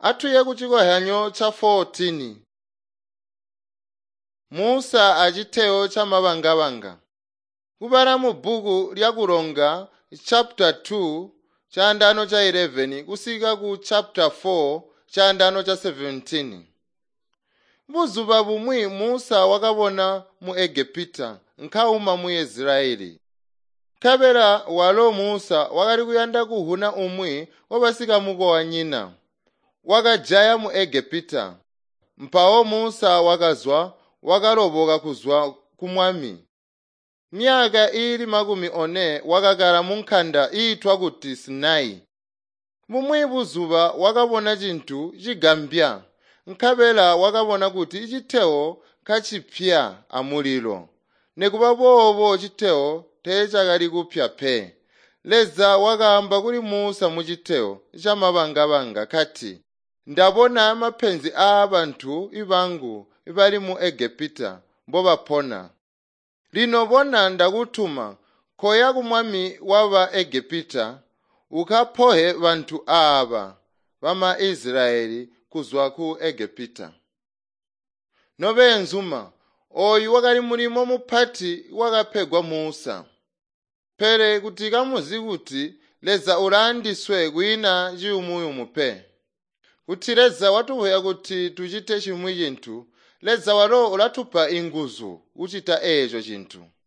Atuye kuchikohanyo cha 14. Musa achitewo cha mabangabanga. Kubala mu buku lya kulonga chapter 2 cha ndano cha 11 kusika ku chapter 4 cha ndano cha 17. Buzuba bumwi Musa wakabona mu Egipta nkauma mu Israeli. Kabera walo Musa wakali kuyanda kuhuna umwi wabasika muko wa nyina. Wakajaya mu Egipta. Mpawo Musa wakazwa wakaloboka kuzwa kumwami. Myaka ili 40 wakakala mu nkhanda iitwa kuti Sinai. Bumwi buzuba wakabona chinthu chigambya. Nkabela wakabona kuti chitewo kachipya amulilo. Nekuba bobo chitewo techakali kupya phe. Leza wakamba kuli Musa mu chitewo cha mabangabanga kati, ndabona maphenzi a abantu ibangu ibali mu Egipta mbobapona. Lino bona ndakutuma koya kumwami wa Egipta ukaphohe bantu aba bama Israeli kuzwa ku Egipta. Nobe nzuma oyu wakali mulimo muphati wakaphegwa Musa. Pere kuti kamuzi kuti leza ulandiswe kwina chiyumuyumu phe. Kuti leza watuhoya kuti tuchite chimwi chinthu, leza walo ulatupa inguzu uchita echo chinthu.